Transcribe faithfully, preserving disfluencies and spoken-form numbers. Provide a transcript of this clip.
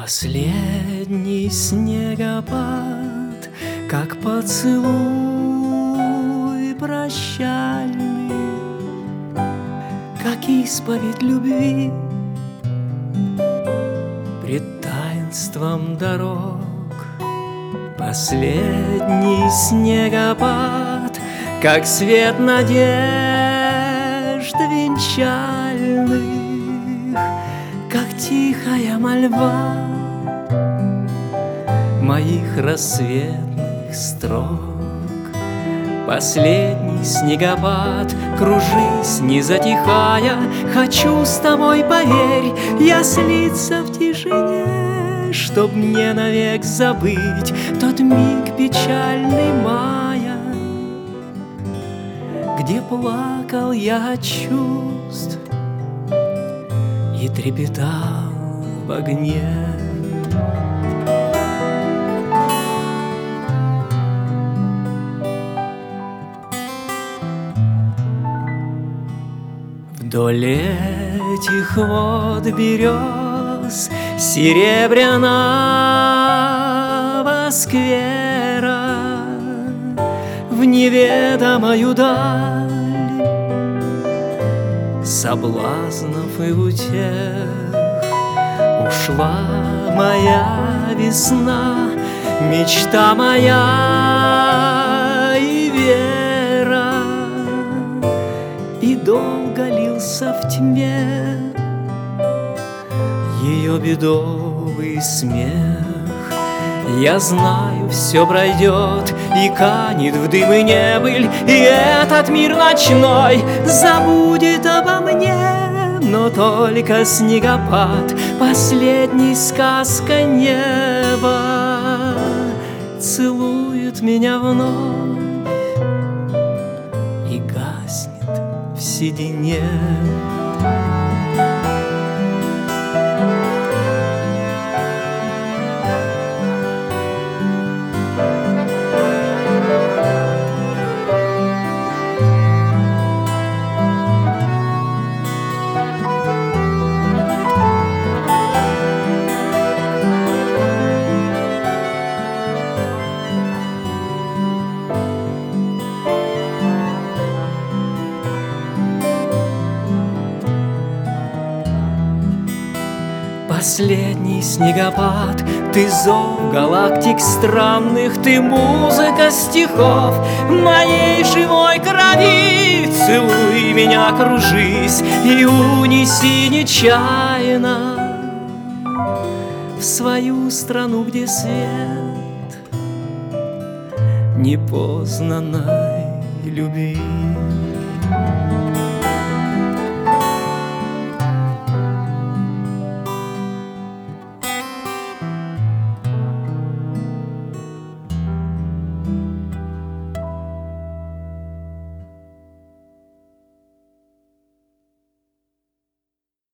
Последний снегопад, как поцелуй прощальный, как исповедь любви пред таинством дорог. Последний снегопад, как свет надежд венчальных, как тихая мольба моих рассветных строк. Последний снегопад, кружись, не затихая, хочу с тобой, поверь, я слиться в тишине, чтоб мне навек забыть тот миг печальный мая, где плакал я от чувств и трепетал в огне. Вдоль этих вод берез серебряного сквера в неведомую даль соблазнов и утех ушла моя весна, мечта моя и вера, и долго лился в тьме ее бедовый смех. Я знаю, все пройдет и канет в дым и небыль, и этот мир ночной забудет обо мне. Но только снегопад, последней сказка неба, целует меня вновь и гаснет в седине. Последний снегопад, ты зов галактик странных, ты музыка стихов моей живой крови. Целуй меня, кружись и унеси нечаянно в свою страну, где свет непознанной любви.